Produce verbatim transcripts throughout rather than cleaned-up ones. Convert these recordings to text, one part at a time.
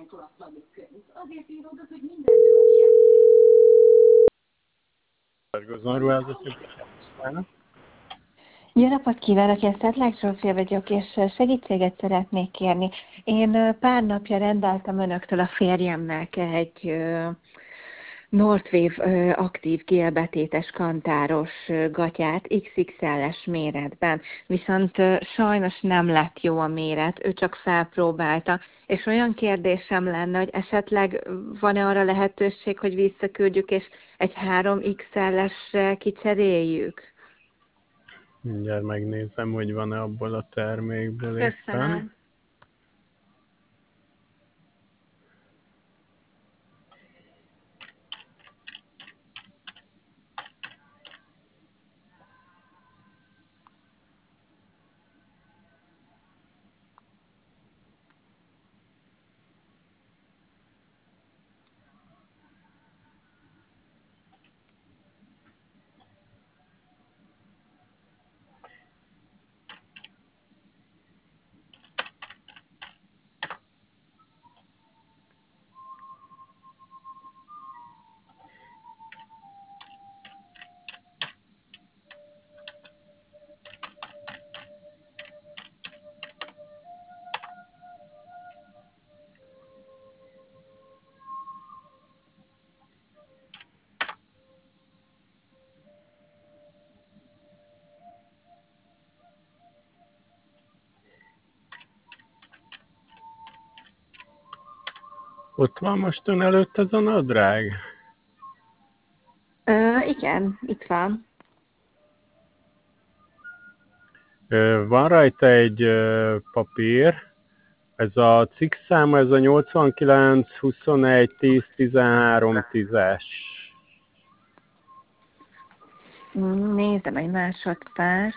Jó napot kívánok, én Szettlák Zsófia vagyok, és segítséget szeretnék kérni. Én pár napja rendeltem önöktől a férjemnek egy ö, Northwave ö, aktív gélbetétes kantáros ö, gatyát iksz iksz el-es méretben, viszont ö, sajnos nem lett jó a méret, ő csak felpróbálta, és olyan kérdésem lenne, hogy esetleg van-e arra lehetőség, hogy visszaküldjük, és egy három iksz el-esre kicseréljük? Mindjárt megnézem, hogy van-e abból a termékből éppen. Köszönöm. Ott van most ön előtt ez a nadrág? Ö, igen, itt van. Ö, van rajta egy ö, papír, ez a cikk száma, ez a nyolcvankilenc huszonegy tíz tizenhárom tízes. Nézem egy másodperc.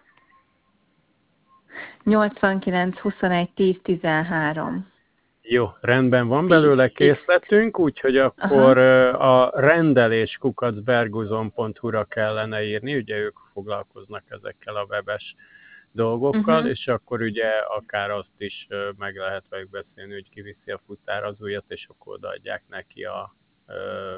nyolcvankilenc huszonegy tíz tizenhárom. Jó, rendben, van belőle készletünk, úgyhogy akkor Aha. a rendelés kukac berguzon pont hu-ra kellene írni, ugye ők foglalkoznak ezekkel a webes dolgokkal, Uh-huh. és akkor ugye akár azt is meg lehet velük beszélni, hogy kiviszi a futárazóját, és akkor odaadják neki a ö,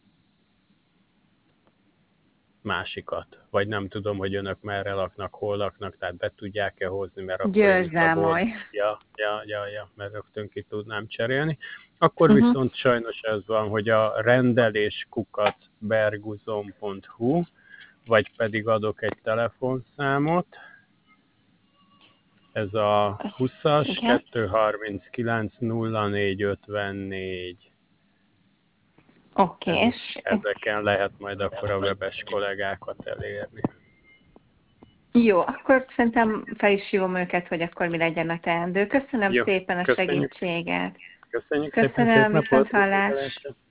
másikat. Vagy nem tudom, hogy önök merre laknak, hol laknak, tehát be tudják-e hozni, mert akkor én itt a bolt... Ja, ja, ja, ja, mert rögtön ki tudnám cserélni. Akkor uh-huh. viszont sajnos ez van, hogy a rendelés kukac berguzon pont hu, vagy pedig adok egy telefonszámot. Ez a húszas kettőszázharminckilenc nulla négy ötvennégy. Oké, okay, és... Ezeken lehet majd akkor a webes kollégákat elérni. Jó, akkor szerintem fel is hívom őket, hogy akkor mi legyen a teendő. Köszönöm Jó, szépen a köszönjük. segítséget. Köszönjük Köszönöm, szépen, szép viszont napot. hallás.